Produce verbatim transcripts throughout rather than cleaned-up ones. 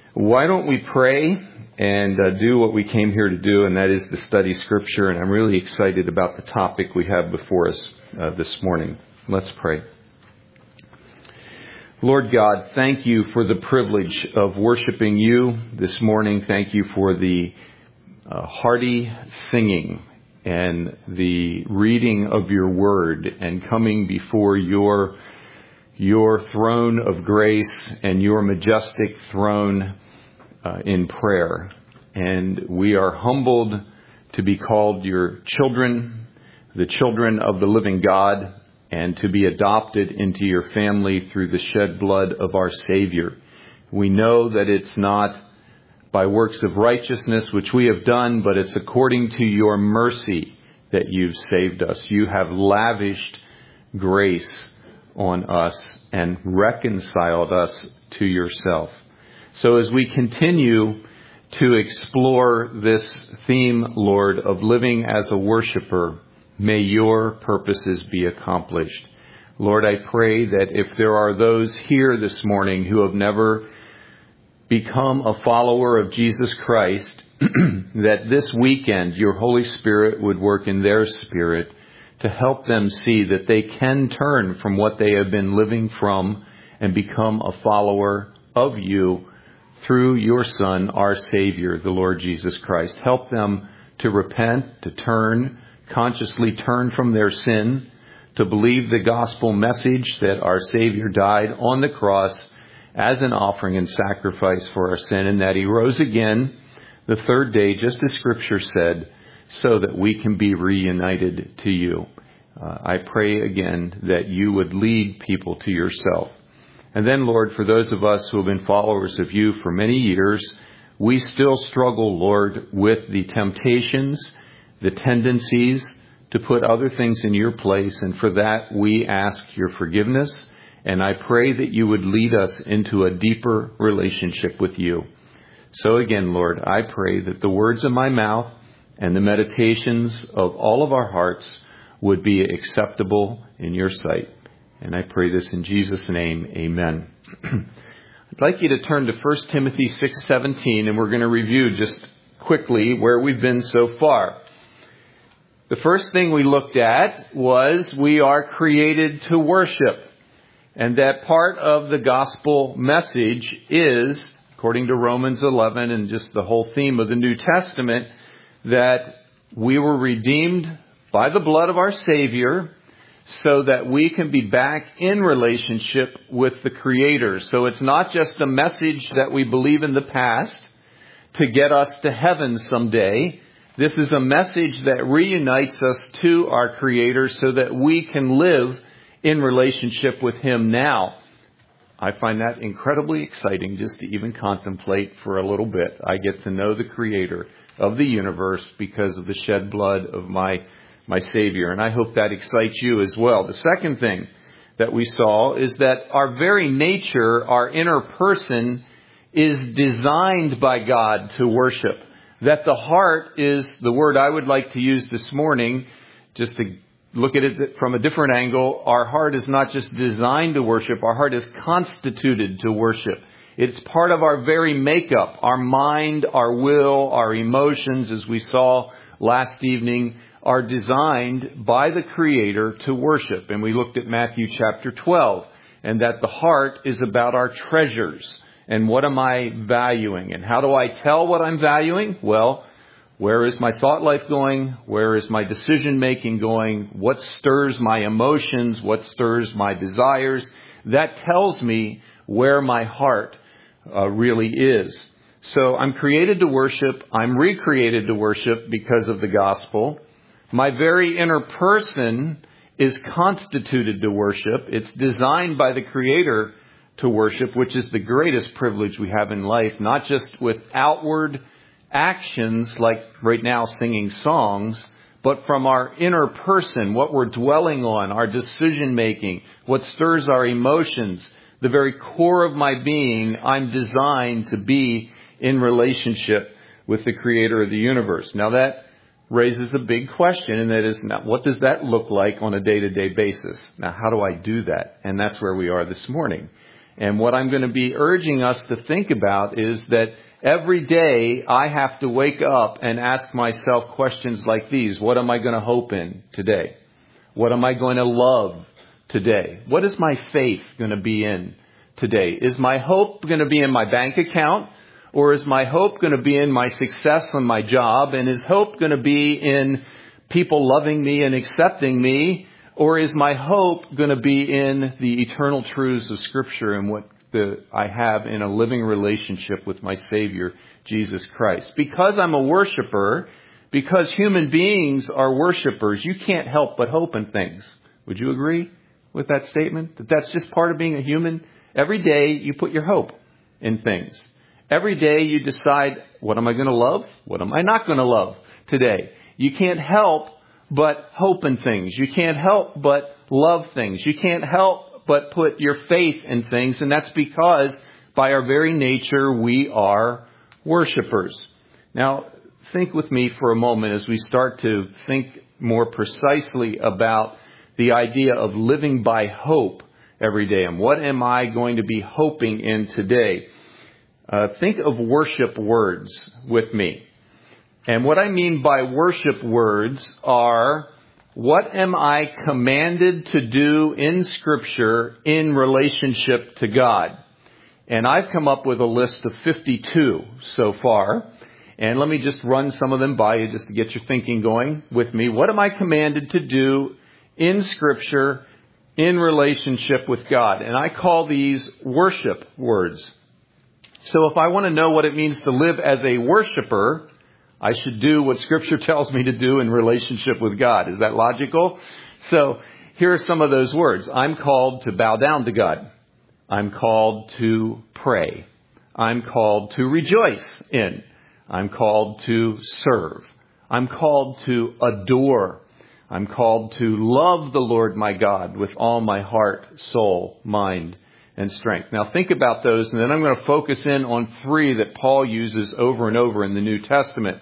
Why don't we pray and uh, do what we came here to do, and that is to study Scripture. And I'm really excited about the topic we have before us uh, this morning. Let's pray. Lord God, thank you for the privilege of worshiping you this morning. Thank you for the uh, hearty singing and the reading of your word and coming before your your throne of grace and your majestic throne uh, in prayer. And we are humbled to be called your children, the children of the living God, and to be adopted into your family through the shed blood of our Savior. We know that it's not by works of righteousness which we have done, but it's according to your mercy that you've saved us. You have lavished grace on us and reconciled us to yourself. So as we continue to explore this theme, Lord, of living as a worshiper, may your purposes be accomplished. Lord, I pray that if there are those here this morning who have never become a follower of Jesus Christ, that this weekend your Holy Spirit would work in their spirit to help them see that they can turn from what they have been living from and become a follower of you through your Son, our Savior, the Lord Jesus Christ. Help them to repent, to turn, consciously turn from their sin, to believe the gospel message that our Savior died on the cross as an offering and sacrifice for our sin, and that he rose again the third day, just as Scripture said, so that we can be reunited to you. Uh, I pray again that you would lead people to yourself. And then, Lord, for those of us who have been followers of you for many years, we still struggle, Lord, with the temptations, the tendencies to put other things in your place. And for that, we ask your forgiveness. And I pray that you would lead us into a deeper relationship with you. So again, Lord, I pray that the words of my mouth and the meditations of all of our hearts would be acceptable in your sight. And I pray this in Jesus' name, amen. I'd like you to turn to First Timothy six seventeen, and we're going to review just quickly where we've been so far. The first thing we looked at was we are created to worship. And that part of the gospel message is, according to Romans eleven and just the whole theme of the New Testament, that we were redeemed by the blood of our Savior so that we can be back in relationship with the Creator. So it's not just a message that we believe in the past to get us to heaven someday. This is a message that reunites us to our Creator so that we can live in relationship with Him now. I find that incredibly exciting just to even contemplate for a little bit. I get to know the Creator of the universe because of the shed blood of my my Savior. And I hope that excites you as well. The second thing that we saw is that our very nature, our inner person, is designed by God to worship. That the heart is the word I would like to use this morning, just to look at it from a different angle. Our heart is not just designed to worship. Our heart is constituted to worship. It's part of our very makeup. Our mind, our will, our emotions, as we saw last evening, are designed by the Creator to worship. And we looked at Matthew chapter twelve, and that the heart is about our treasures. And what am I valuing? And how do I tell what I'm valuing? Well, where is my thought life going? Where is my decision making going? What stirs my emotions? What stirs my desires? That tells me where my heart uh, really is. So I'm created to worship. I'm recreated to worship because of the gospel. My very inner person is constituted to worship. It's designed by the Creator to worship, which is the greatest privilege we have in life, not just with outward actions like right now singing songs, but from our inner person, what we're dwelling on, our decision making, what stirs our emotions, the very core of my being. I'm designed to be in relationship with the Creator of the universe. Now that raises a big question, and that is, now, what does that look like on a day-to-day basis? Now, how do I do that? And that's where we are this morning. And what I'm going to be urging us to think about is that every day I have to wake up and ask myself questions like these. What am I going to hope in today? What am I going to love today? What is my faith going to be in today? Is my hope going to be in my bank account? Or is my hope going to be in my success on my job? And is hope going to be in people loving me and accepting me? Or is my hope going to be in the eternal truths of Scripture and what the, I have in a living relationship with my Savior, Jesus Christ? Because I'm a worshiper, because human beings are worshipers, you can't help but hope in things. Would you agree with that statement? That that's just part of being a human? Every day you put your hope in things. Every day you decide, what am I going to love? What am I not going to love today? You can't help but hope in things. You can't help but love things. You can't help but put your faith in things. And that's because by our very nature, we are worshipers. Now, think with me for a moment as we start to think more precisely about the idea of living by hope every day. And what am I going to be hoping in today? Uh, think of worship words with me. And what I mean by worship words are, what am I commanded to do in Scripture in relationship to God? And I've come up with a list of fifty-two so far. And let me just run some of them by you just to get your thinking going with me. What am I commanded to do in Scripture in relationship with God? And I call these worship words. So if I want to know what it means to live as a worshiper, I should do what Scripture tells me to do in relationship with God. Is that logical? So here are some of those words. I'm called to bow down to God. I'm called to pray. I'm called to rejoice in. I'm called to serve. I'm called to adore. I'm called to love the Lord my God with all my heart, soul, mind, and strength. Now think about those, and then I'm going to focus in on three that Paul uses over and over in the New Testament.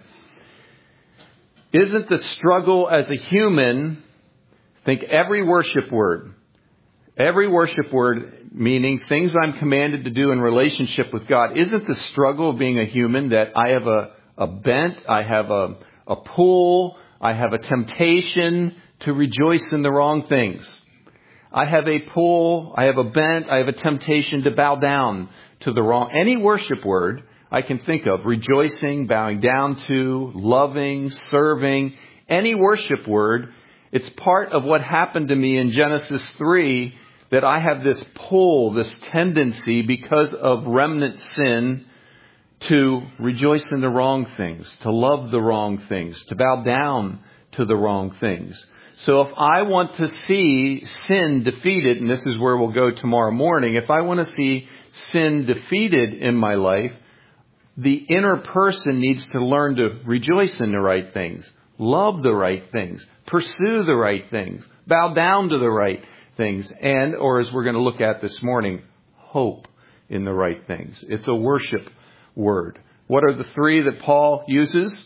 Isn't the struggle as a human, think every worship word, every worship word, meaning things I'm commanded to do in relationship with God, isn't the struggle of being a human that I have a, a bent, I have a, a pull, I have a temptation to rejoice in the wrong things. I have a pull, I have a bent, I have a temptation to bow down to the wrong. Any worship word I can think of, rejoicing, bowing down to, loving, serving, any worship word, it's part of what happened to me in Genesis three, that I have this pull, this tendency because of remnant sin to rejoice in the wrong things, to love the wrong things, to bow down to the wrong things. So if I want to see sin defeated, and this is where we'll go tomorrow morning, if I want to see sin defeated in my life, the inner person needs to learn to rejoice in the right things, love the right things, pursue the right things, bow down to the right things, and, or as we're going to look at this morning, hope in the right things. It's a worship word. What are the three that Paul uses?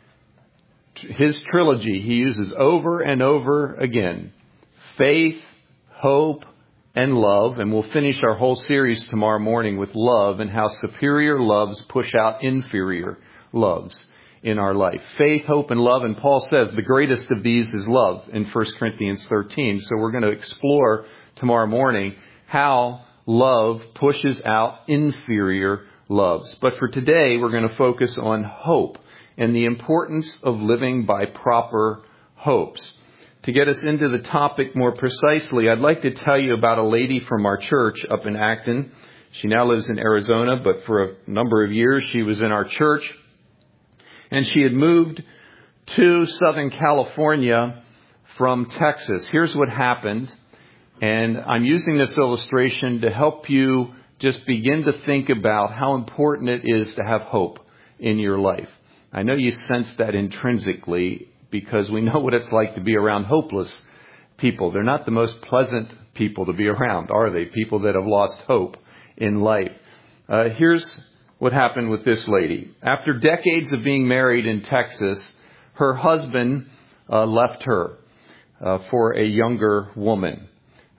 His trilogy he uses over and over again. Faith, hope, and love. And we'll finish our whole series tomorrow morning with love and how superior loves push out inferior loves in our life. Faith, hope, and love. And Paul says the greatest of these is love in First Corinthians thirteen. So we're going to explore tomorrow morning how love pushes out inferior loves. But for today, we're going to focus on hope and the importance of living by proper hopes. To get us into the topic more precisely, I'd like to tell you about a lady from our church up in Acton. She now lives in Arizona, but for a number of years she was in our church. And she had moved to Southern California from Texas. Here's what happened. And I'm using this illustration to help you just begin to think about how important it is to have hope in your life. I know you sense that intrinsically because we know what it's like to be around hopeless people. They're not the most pleasant people to be around, are they? People that have lost hope in life. Uh, here's what happened with this lady. After decades of being married in Texas, her husband uh, left her uh, for a younger woman.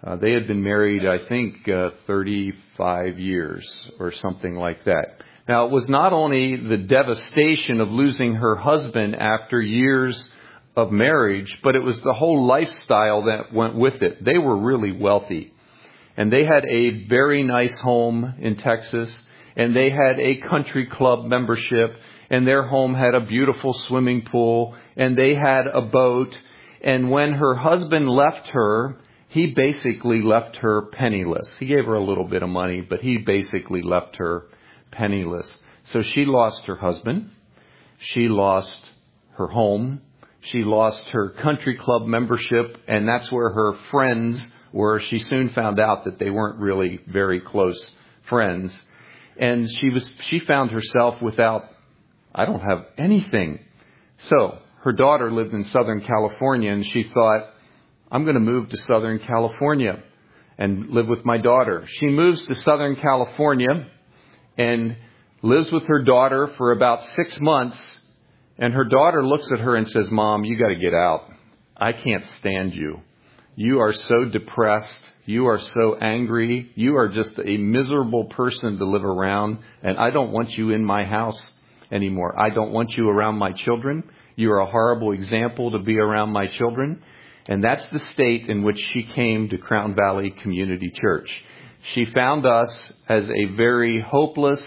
Uh, they had been married, I think, uh, thirty-five years or something like that. Now, it was not only the devastation of losing her husband after years of marriage, but it was the whole lifestyle that went with it. They were really wealthy. And they had a very nice home in Texas. And they had a country club membership. And their home had a beautiful swimming pool. And they had a boat. And when her husband left her, he basically left her penniless. He gave her a little bit of money, but he basically left her penniless. So she lost her husband. She lost her home. She lost her country club membership, and that's where her friends were. She soon found out that they weren't really very close friends. And she was she found herself without, I don't have anything. So her daughter lived in Southern California, and she thought, I'm going to move to Southern California and live with my daughter. She moves to Southern California and lives with her daughter for about six months. And her daughter looks at her and says, Mom, you got to get out. I can't stand you. You are so depressed. You are so angry. You are just a miserable person to live around. And I don't want you in my house anymore. I don't want you around my children. You are a horrible example to be around my children. And that's the state in which she came to Crown Valley Community Church. She found us as a very hopeless,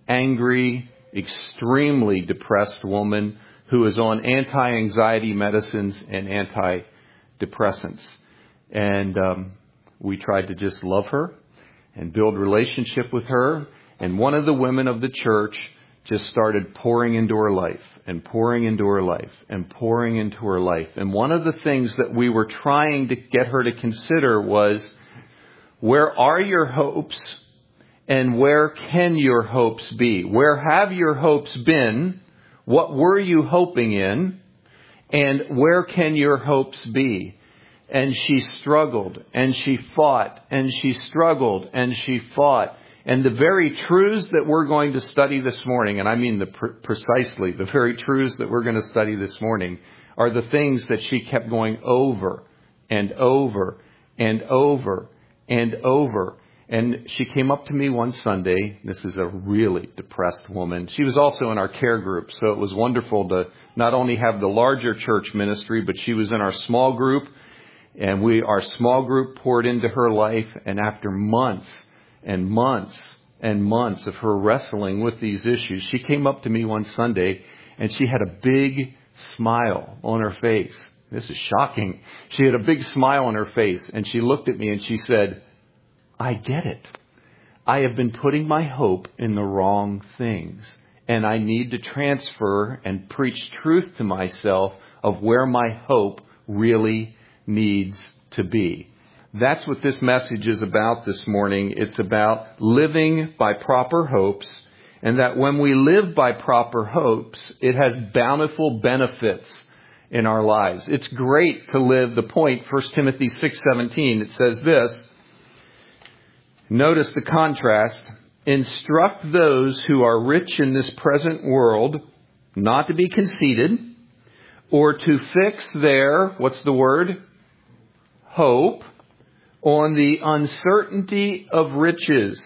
angry, extremely depressed woman who is on anti-anxiety medicines and antidepressants. And um, we tried to just love her and build relationship with her. And one of the women of the church just started pouring into her life and pouring into her life and pouring into her life. And one of the things that we were trying to get her to consider was, where are your hopes and where can your hopes be? Where have your hopes been? What were you hoping in? And where can your hopes be? And she struggled and she fought and she struggled and she fought. And the very truths that we're going to study this morning, and I mean the pre- precisely the very truths that we're going to study this morning, are the things that she kept going over and over and over and over. And she came up to me one Sunday. This is a really depressed woman. She was also in our care group, so it was wonderful to not only have the larger church ministry, but she was in our small group. And we, our small group poured into her life. And after months and months and months of her wrestling with these issues, she came up to me one Sunday and she had a big smile on her face. This is shocking. She had a big smile on her face and she looked at me and she said, I get it. I have been putting my hope in the wrong things, and I need to transfer and preach truth to myself of where my hope really needs to be. That's what this message is about this morning. It's about living by proper hopes, and that when we live by proper hopes, it has bountiful benefits in our lives. It's great to live the point. First Timothy six seventeen, it says this. Notice the contrast. Instruct those who are rich in this present world not to be conceited or to fix their, what's the word? Hope on the uncertainty of riches.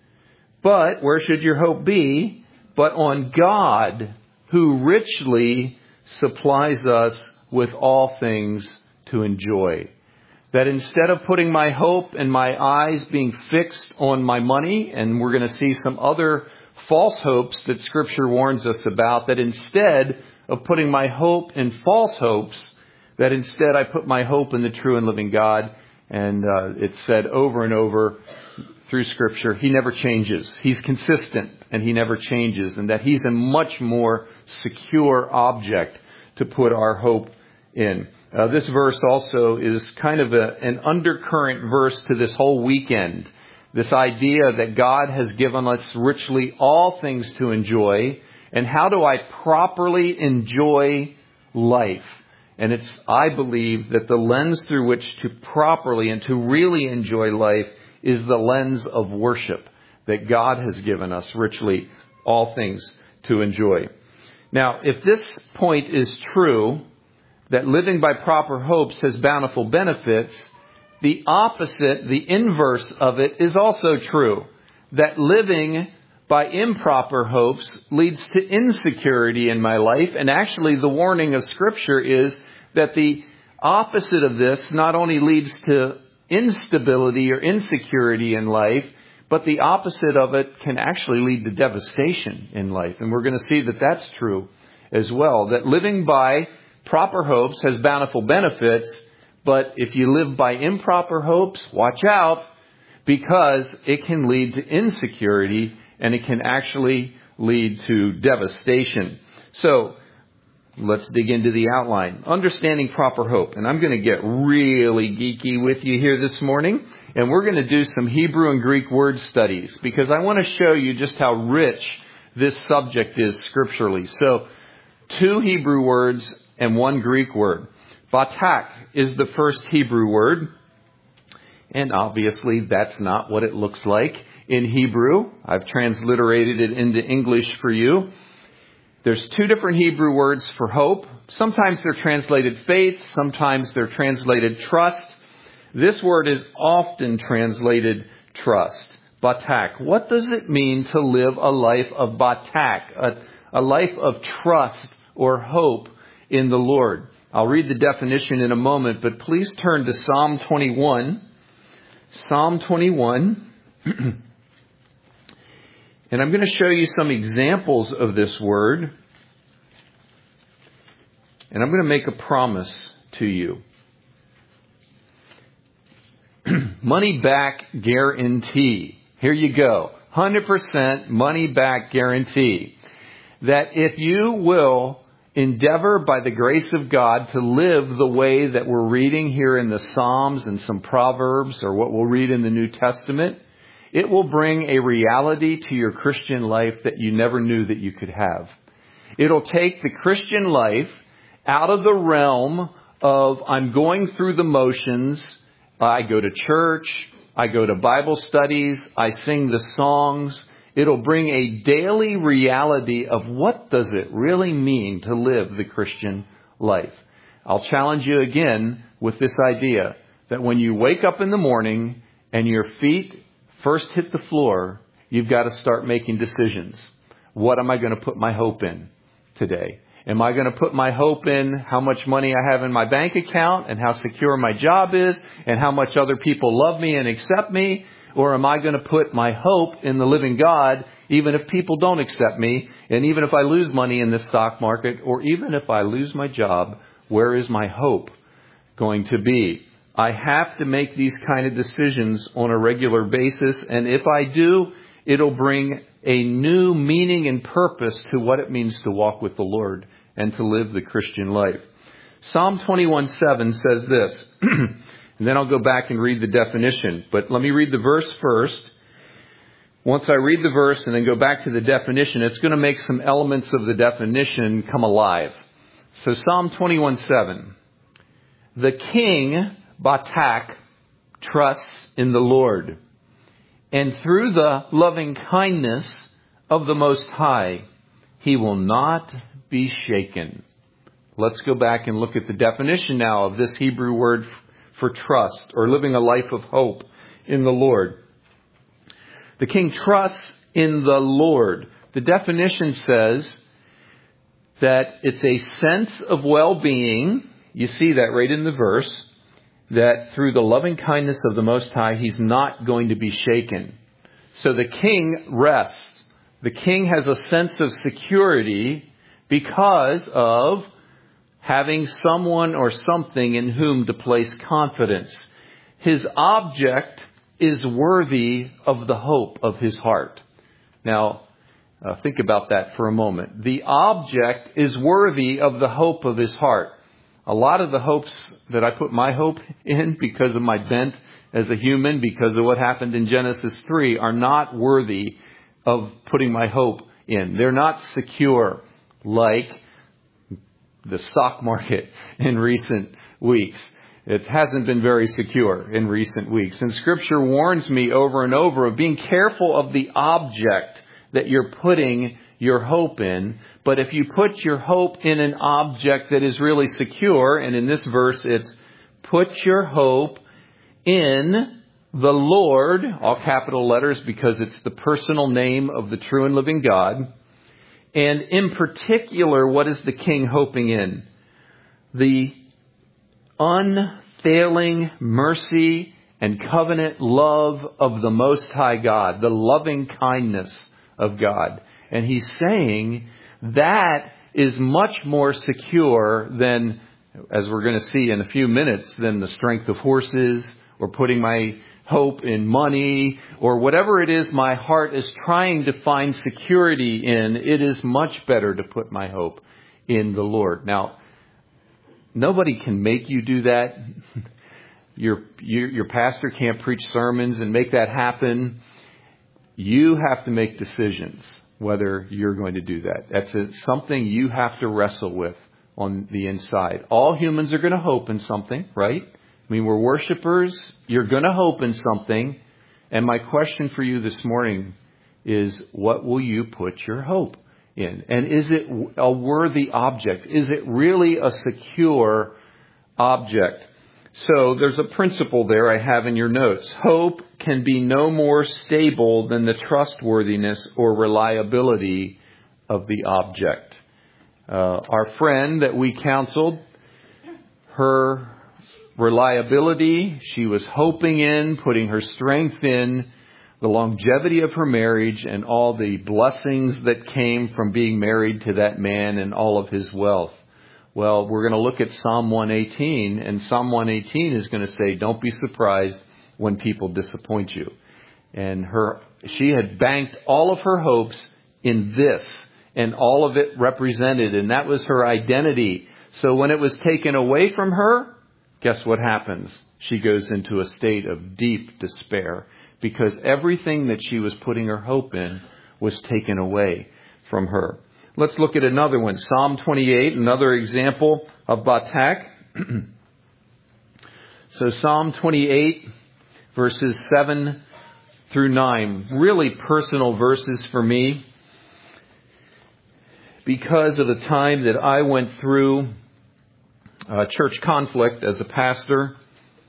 But where should your hope be? But on God, who richly supplies us with all things to enjoy. That instead of putting my hope and my eyes being fixed on my money, and we're going to see some other false hopes that Scripture warns us about, that instead of putting my hope in false hopes, that instead I put my hope in the true and living God. And uh, it's said over and over through Scripture, He never changes. He's consistent and He never changes, and that He's a much more secure object to put our hope in. Uh, this verse also is kind of a, an undercurrent verse to this whole weekend. This idea that God has given us richly all things to enjoy. And how do I properly enjoy life? And it's, I believe, that the lens through which to properly and to really enjoy life is the lens of worship. That God has given us richly all things to enjoy. Now, if this point is true, that living by proper hopes has bountiful benefits, the opposite, the inverse of it is also true. That living by improper hopes leads to insecurity in my life. And actually, the warning of Scripture is that the opposite of this not only leads to instability or insecurity in life, but the opposite of it can actually lead to devastation in life. And we're going to see that that's true as well. That living by proper hopes has bountiful benefits, but if you live by improper hopes, watch out, because it can lead to insecurity and it can actually lead to devastation. So, let's dig into the outline. Understanding proper hope. And I'm going to get really geeky with you here this morning. And we're going to do some Hebrew and Greek word studies because I want to show you just how rich this subject is scripturally. So, two Hebrew words and one Greek word. Batak is the first Hebrew word. And obviously that's not what it looks like in Hebrew. I've transliterated it into English for you. There's two different Hebrew words for hope. Sometimes they're translated faith. Sometimes they're translated trust. This word is often translated trust. Batak. What does it mean to live a life of batak, a, a life of trust or hope in the Lord? I'll read the definition in a moment, but please turn to Psalm twenty-one. Psalm twenty-one. And I'm going to show you some examples of this word. And I'm going to make a promise to you. Money back guarantee. Here you go. one hundred percent money back guarantee. That if you will endeavor by the grace of God to live the way that we're reading here in the Psalms and some Proverbs or what we'll read in the New Testament, it will bring a reality to your Christian life that you never knew that you could have. It'll take the Christian life out of the realm of I'm going through the motions. I go to church. I go to Bible studies. I sing the songs. It'll bring a daily reality of what does it really mean to live the Christian life. I'll challenge you again with this idea that when you wake up in the morning and your feet first hit the floor, you've got to start making decisions. What am I going to put my hope in today? Am I going to put my hope in how much money I have in my bank account and how secure my job is and how much other people love me and accept me? Or am I going to put my hope in the living God, even if people don't accept me, and even if I lose money in the stock market, or even if I lose my job, where is my hope going to be? I have to make these kind of decisions on a regular basis, and if I do, it'll bring a new meaning and purpose to what it means to walk with the Lord and to live the Christian life. Psalm twenty-one seven says this. And then I'll go back and read the definition. But let me read the verse first. Once I read the verse and then go back to the definition, it's going to make some elements of the definition come alive. So Psalm twenty-one seven. The king, Batak, trusts in the Lord. And through the loving kindness of the Most High, he will not be shaken. Let's go back and look at the definition now of this Hebrew word for trust, or living a life of hope in the Lord. The king trusts in the Lord. The definition says that it's a sense of well-being. You see that right in the verse, that through the loving kindness of the Most High, he's not going to be shaken. So the king rests. The king has a sense of security because of having someone or something in whom to place confidence. His object is worthy of the hope of his heart. Now, uh, think about that for a moment. The object is worthy of the hope of his heart. A lot of the hopes that I put my hope in because of my bent as a human, because of what happened in Genesis three, are not worthy of putting my hope in. They're not secure like the stock market in recent weeks. It hasn't been very secure in recent weeks. And Scripture warns me over and over of being careful of the object that you're putting your hope in. But if you put your hope in an object that is really secure, and in this verse it's put your hope in the Lord, all capital letters because it's the personal name of the true and living God. And in particular, what is the king hoping in? The unfailing mercy and covenant love of the Most High God, the loving kindness of God. And he's saying that is much more secure than, as we're going to see in a few minutes, than the strength of horses or putting my hope in money or whatever it is my heart is trying to find security in. It is much better to put my hope in the Lord. Now, nobody can make you do that. Your, your, your pastor can't preach sermons and make that happen. You have to make decisions whether you're going to do that. That's a, something you have to wrestle with on the inside. All humans are going to hope in something, right? I mean, we're worshipers. You're going to hope in something. And my question for you this morning is, what will you put your hope in? And is it a worthy object? Is it really a secure object? So there's a principle there I have in your notes. Hope can be no more stable than the trustworthiness or reliability of the object. Uh, our friend that we counseled, her reliability, she was hoping in, putting her strength in, the longevity of her marriage and all the blessings that came from being married to that man and all of his wealth. Well, we're going to look at Psalm one eighteen, and Psalm one eighteen is going to say, don't be surprised when people disappoint you. And her, she had banked all of her hopes in this, and all of it represented, and that was her identity. So when it was taken away from her, guess what happens? She goes into a state of deep despair because everything that she was putting her hope in was taken away from her. Let's look at another one. Psalm twenty-eight, another example of Batak. So Psalm twenty-eight, verses seven through nine. Really personal verses for me because of the time that I went through uh, church conflict as a pastor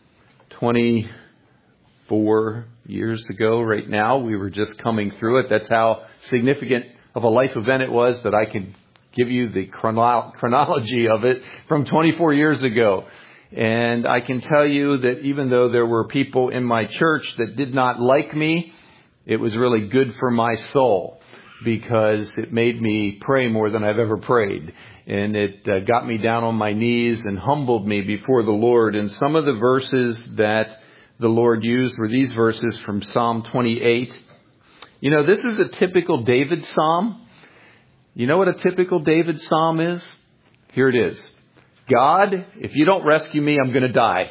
twenty-four years ago right now. We were just coming through it. That's how significant of a life event it was that I could give you the chrono- chronology of it from twenty-four years ago. And I can tell you that even though there were people in my church that did not like me, it was really good for my soul because it made me pray more than I've ever prayed. And it uh, got me down on my knees and humbled me before the Lord. And some of the verses that the Lord used were these verses from Psalm twenty-eight. You know, this is a typical David psalm. You know what a typical David psalm is? Here it is. God, if you don't rescue me, I'm going to die.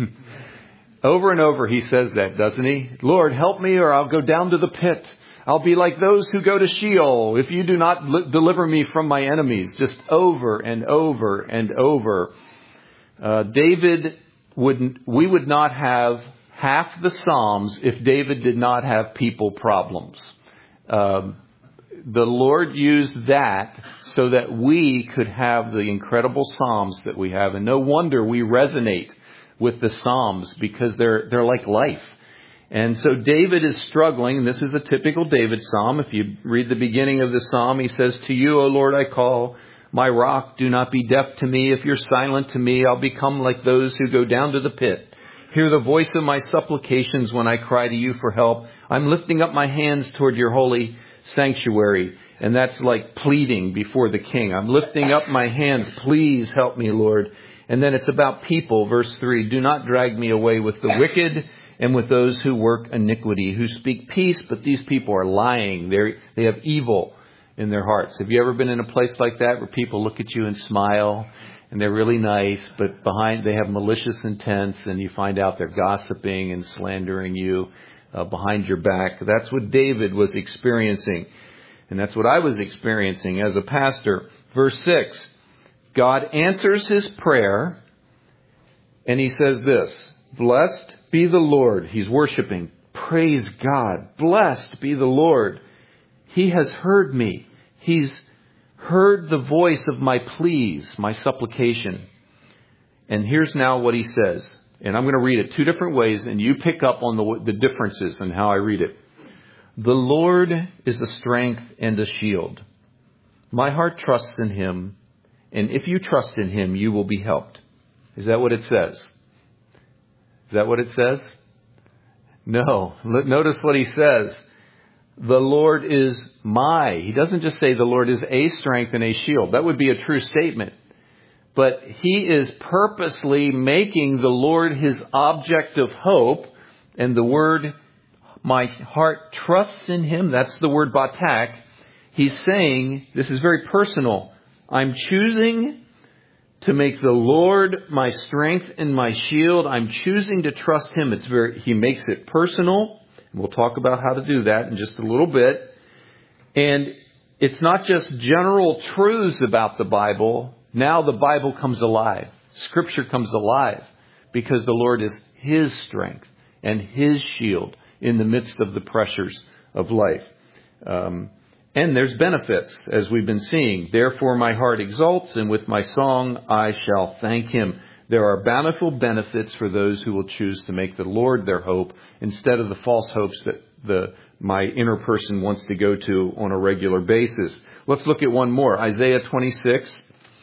Over and over he says that, doesn't he? Lord, help me or I'll go down to the pit. I'll be like those who go to Sheol if you do not li- deliver me from my enemies. Just over and over and over. Uh, David wouldn't, we would not have half the Psalms if David did not have people problems. Um, the Lord used that so that we could have the incredible Psalms that we have. And no wonder we resonate with the Psalms because they're they're like life. And so David is struggling. This is a typical David Psalm. If you read the beginning of the Psalm, he says, "To you, O Lord, I call. My rock, do not be deaf to me. If you're silent to me, I'll become like those who go down to the pit. Hear the voice of my supplications when I cry to you for help. I'm lifting up my hands toward your holy sanctuary." And that's like pleading before the king. I'm lifting up my hands. Please help me, Lord. And then it's about people. Verse three, do not drag me away with the wicked and with those who work iniquity, who speak peace, but these people are lying. They they have evil in their hearts. Have you ever been in a place like that where people look at you and smile? And they're really nice, but behind they have malicious intents, and you find out they're gossiping and slandering you uh, behind your back. That's what David was experiencing, and that's what I was experiencing as a pastor. Verse six, God answers his prayer, and he says this, blessed be the Lord. He's worshiping. Praise God. Blessed be the Lord. He has heard me. He's heard the voice of my pleas, my supplication. And here's now what he says And I'm going to read it two different ways, and you pick up on the, the differences in how I read it. The Lord is a strength and a shield. My heart trusts in him, and if you trust in him, you will be helped. Is that what it says? Is that what it says? No. Notice what he says. The Lord is my. He doesn't just say the Lord is a strength and a shield. That would be a true statement. But he is purposely making the Lord his object of hope. And the word, my heart trusts in him, that's the word batak. He's saying, this is very personal. I'm choosing to make the Lord my strength and my shield. I'm choosing to trust him. It's very, he makes it personal. And we'll talk about how to do that in just a little bit. And it's not just general truths about the Bible. Now the Bible comes alive. Scripture comes alive because the Lord is his strength and his shield in the midst of the pressures of life. Um, and there's benefits, as we've been seeing. Therefore my heart exalts, and with my song I shall thank him. There are bountiful benefits for those who will choose to make the Lord their hope instead of the false hopes that the my inner person wants to go to on a regular basis. Let's look at one more. Isaiah twenty-six.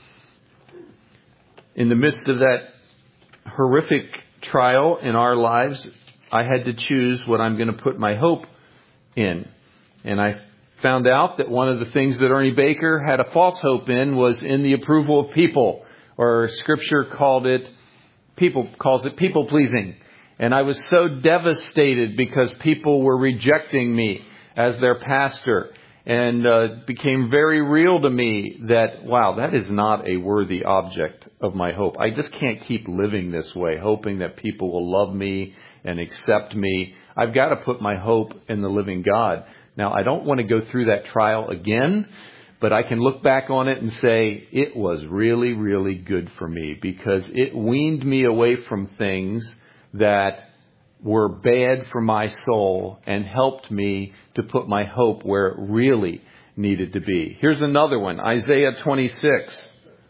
In the midst of that horrific trial in our lives, I had to choose what I'm going to put my hope in. And I found out that one of the things that Ernie Baker had a false hope in was in the approval of people, or Scripture called it, people calls it people pleasing. And I was so devastated because people were rejecting me as their pastor. And uh, it became very real to me that, wow, that is not a worthy object of my hope. I just can't keep living this way, hoping that people will love me and accept me. I've got to put my hope in the living God. Now, I don't want to go through that trial again, but I can look back on it and say it was really, really good for me because it weaned me away from things that were bad for my soul and helped me to put my hope where it really needed to be. Here's another one, Isaiah twenty-six.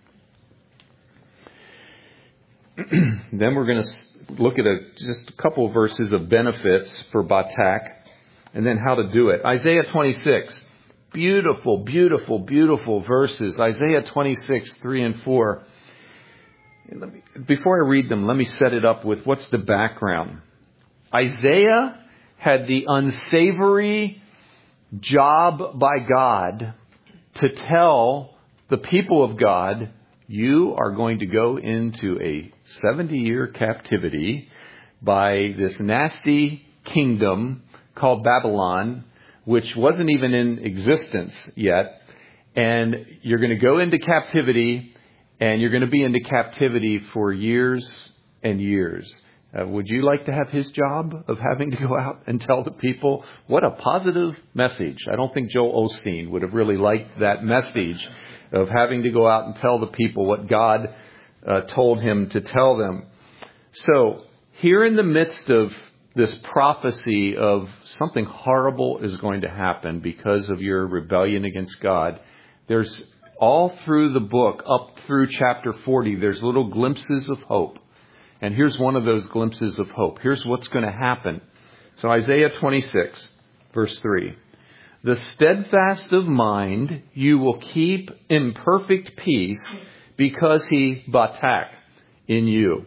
Then we're going to look at a, just a couple of verses of benefits for Batak and then how to do it. Isaiah twenty-six, beautiful, beautiful, beautiful verses. Isaiah twenty-six, three and four. Let me, before I read them, let me set it up with what's the background. Isaiah had the unsavory job by God to tell the people of God, you are going to go into a seventy-year captivity by this nasty kingdom called Babylon, which wasn't even in existence yet. And you're going to go into captivity, and you're going to be into captivity for years and years. Uh, would you like to have his job of having to go out and tell the people? What a positive message. I don't think Joel Osteen would have really liked that message of having to go out and tell the people what God uh, told him to tell them. So here in the midst of this prophecy of something horrible is going to happen because of your rebellion against God, there's all through the book, up through chapter forty, there's little glimpses of hope. And here's one of those glimpses of hope. Here's what's going to happen. So Isaiah twenty-six, verse three. The steadfast of mind you will keep in perfect peace because he batak in you.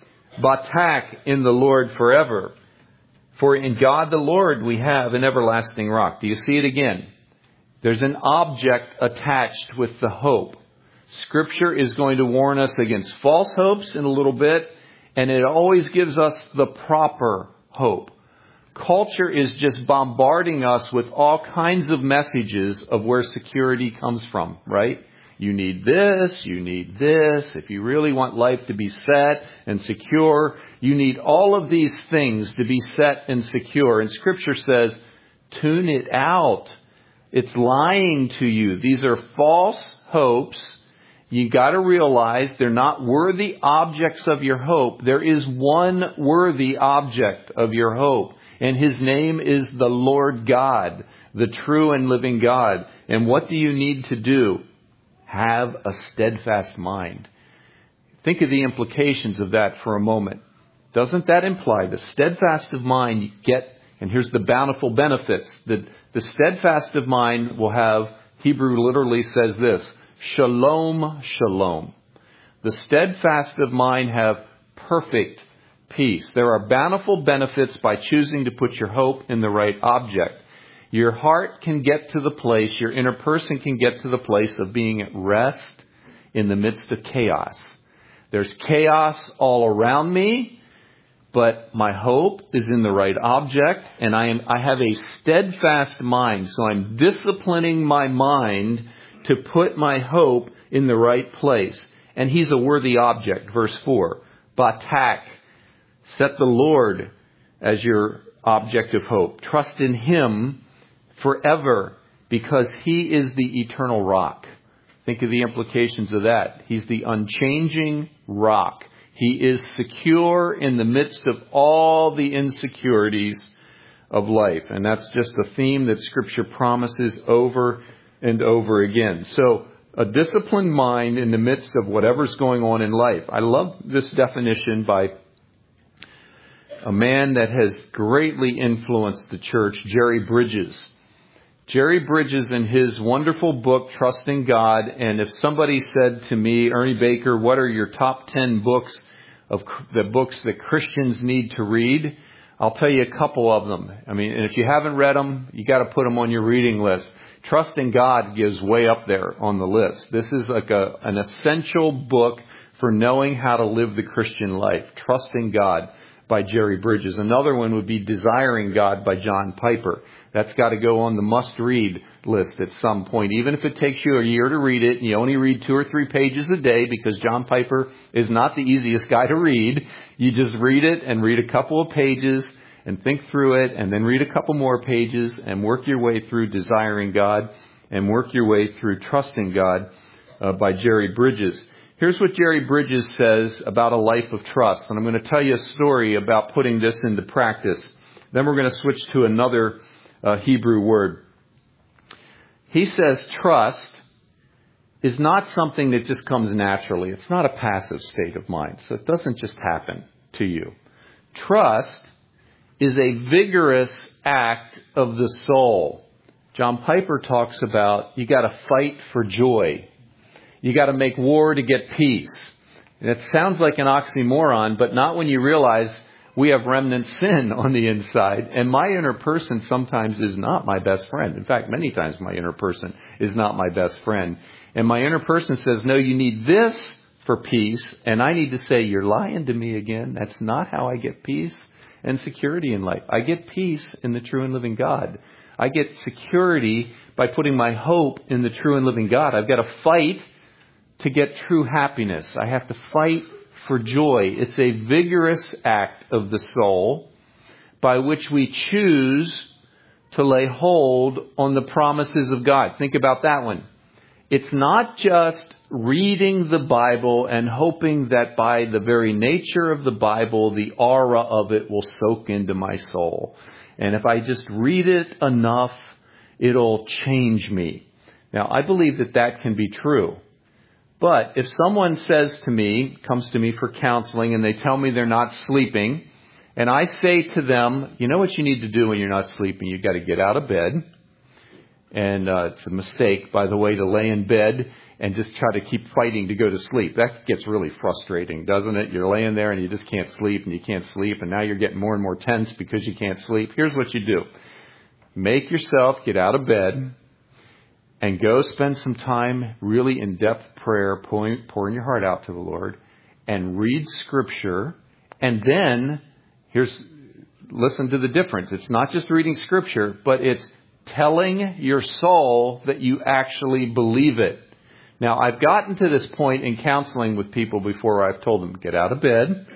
Batak in the Lord forever. For in God the Lord we have an everlasting rock. Do you see it again? There's an object attached with the hope. Scripture is going to warn us against false hopes in a little bit. And it always gives us the proper hope. Culture is just bombarding us with all kinds of messages of where security comes from, right? You need this, you need this. If you really want life to be set and secure, you need all of these things to be set and secure. And Scripture says, tune it out. It's lying to you. These are false hopes. You got to realize they're not worthy objects of your hope. There is one worthy object of your hope, and his name is the Lord God, the true and living God. And what do you need to do? Have a steadfast mind. Think of the implications of that for a moment. Doesn't that imply the steadfast of mind you get, and here's the bountiful benefits, the, the steadfast of mind will have, Hebrew literally says this, shalom, shalom. The steadfast of mind have perfect peace. There are bountiful benefits by choosing to put your hope in the right object. Your heart can get to the place, your inner person can get to the place of being at rest in the midst of chaos. There's chaos all around me, but my hope is in the right object, and I am I have a steadfast mind. So I'm disciplining my mind to put my hope in the right place. And he's a worthy object. Verse four. Batak. Set the Lord as your object of hope. Trust in him forever, because he is the eternal rock. Think of the implications of that. He's the unchanging rock. He is secure in the midst of all the insecurities of life. And that's just a theme that Scripture promises over and over again. So, a disciplined mind in the midst of whatever's going on in life. I love this definition by a man that has greatly influenced the church, Jerry Bridges. Jerry Bridges, in his wonderful book, Trusting God, and if somebody said to me, Ernie Baker, what are your top ten books of the books that Christians need to read? I'll tell you a couple of them. I mean, and if you haven't read them, you got to put them on your reading list. Trusting God gives way up there on the list. This is like a, an essential book for knowing how to live the Christian life. Trusting God by Jerry Bridges. Another one would be Desiring God by John Piper. That's got to go on the must-read list at some point, even if it takes you a year to read it and you only read two or three pages a day, because John Piper is not the easiest guy to read. You just read it and read a couple of pages and think through it, and then read a couple more pages and work your way through Desiring God and work your way through Trusting God uh, by Jerry Bridges. Here's what Jerry Bridges says about a life of trust. And I'm going to tell you a story about putting this into practice. Then we're going to switch to another uh, Hebrew word. He says trust is not something that just comes naturally. It's not a passive state of mind. So it doesn't just happen to you. Trust is a vigorous act of the soul. John Piper talks about you got to fight for joy. You got to make war to get peace. And it sounds like an oxymoron, but not when you realize we have remnant sin on the inside. And my inner person sometimes is not my best friend. In fact, many times my inner person is not my best friend. And my inner person says, no, you need this for peace. And I need to say, you're lying to me again. That's not how I get peace and security in life. I get peace in the true and living God. I get security by putting my hope in the true and living God. I've got to fight to get true happiness. I have to fight for joy. It's a vigorous act of the soul by which we choose to lay hold on the promises of God. Think about that one. It's not just reading the Bible and hoping that by the very nature of the Bible, the aura of it will soak into my soul. And if I just read it enough, it'll change me. Now, I believe that that can be true. But if someone says to me, comes to me for counseling, and they tell me they're not sleeping, and I say to them, you know what you need to do when you're not sleeping? You've got to get out of bed. And uh, it's a mistake, by the way, to lay in bed and just try to keep fighting to go to sleep. That gets really frustrating, doesn't it? You're laying there and you just can't sleep and you can't sleep. And now you're getting more and more tense because you can't sleep. Here's what you do. Make yourself get out of bed and go spend some time really in-depth prayer, pouring, pouring your heart out to the Lord, and read Scripture. And then, here's, listen to the difference. It's not just reading Scripture, but it's telling your soul that you actually believe it. Now, I've gotten to this point in counseling with people before where I've told them, get out of bed,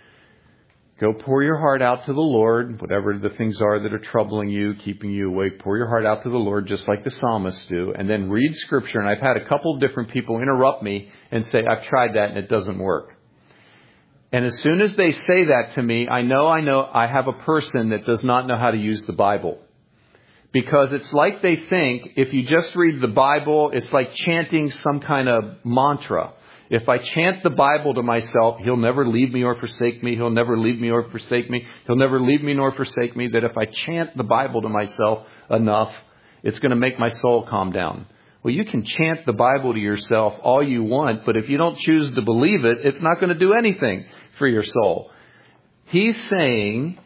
go pour your heart out to the Lord, whatever the things are that are troubling you, keeping you awake, pour your heart out to the Lord just like the psalmists do, and then read Scripture. And I've had a couple of different people interrupt me and say, I've tried that and it doesn't work. And as soon as they say that to me, I know I know I have a person that does not know how to use the Bible. Because it's like they think if you just read the Bible, it's like chanting some kind of mantra. If I chant the Bible to myself, He'll never leave me or forsake me. He'll never leave me or forsake me. He'll never leave me nor forsake me. That if I chant the Bible to myself enough, it's going to make my soul calm down. Well, you can chant the Bible to yourself all you want, but if you don't choose to believe it, it's not going to do anything for your soul. He's saying,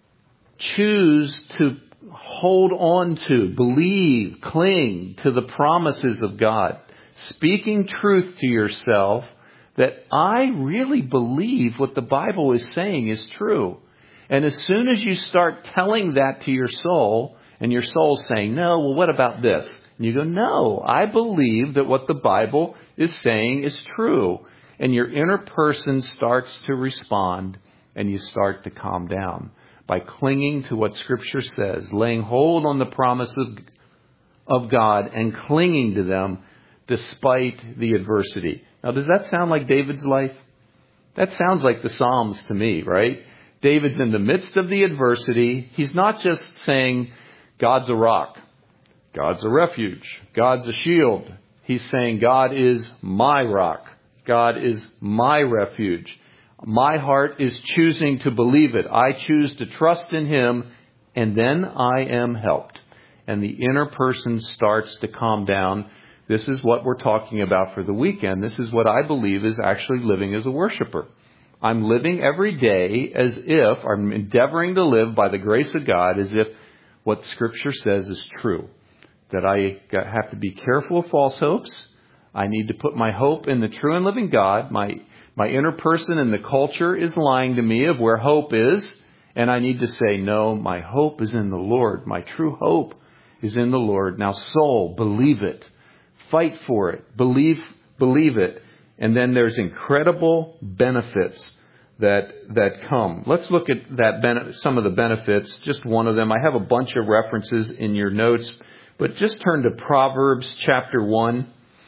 choose to hold on to, believe, cling to the promises of God. Speaking truth to yourself that I really believe what the Bible is saying is true. And as soon as you start telling that to your soul, and your soul's saying, no, well, what about this? And you go, no, I believe that what the Bible is saying is true. And your inner person starts to respond, and you start to calm down by clinging to what Scripture says, laying hold on the promises of God and clinging to them despite the adversity. Now, does that sound like David's life? That sounds like the Psalms to me, right? David's in the midst of the adversity. He's not just saying, God's a rock. God's a refuge. God's a shield. He's saying, God is my rock. God is my refuge. My heart is choosing to believe it. I choose to trust in Him, and then I am helped. And the inner person starts to calm down. This is what we're talking about for the weekend. This is what I believe is actually living as a worshiper. I'm living every day as if, I'm endeavoring to live by the grace of God as if what Scripture says is true. That I have to be careful of false hopes. I need to put my hope in the true and living God. My my inner person and the culture is lying to me of where hope is. And I need to say, no, my hope is in the Lord. My true hope is in the Lord. Now, soul, believe it. Fight for it. Believe, believe it. And then there's incredible benefits that that come. Let's look at that ben- some of the benefits. Just one of them. I have a bunch of references in your notes. But just turn to Proverbs chapter one.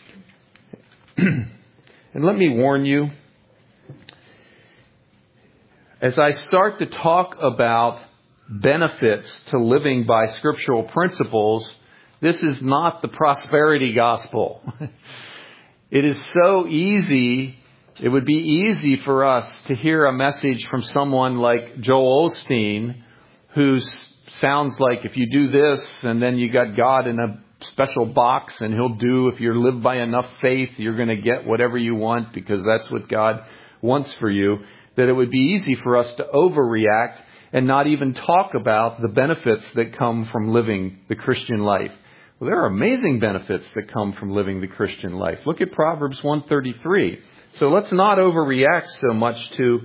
And let me warn you, as I start to talk about benefits to living by scriptural principles, this is not the prosperity gospel. It is so easy, it would be easy for us to hear a message from someone like Joel Osteen, who's sounds like if you do this and then you got God in a special box and He'll do, if you live by enough faith, you're going to get whatever you want because that's what God wants for you, that it would be easy for us to overreact and not even talk about the benefits that come from living the Christian life. Well, there are amazing benefits that come from living the Christian life. Look at Proverbs one thirty-three. So let's not overreact so much to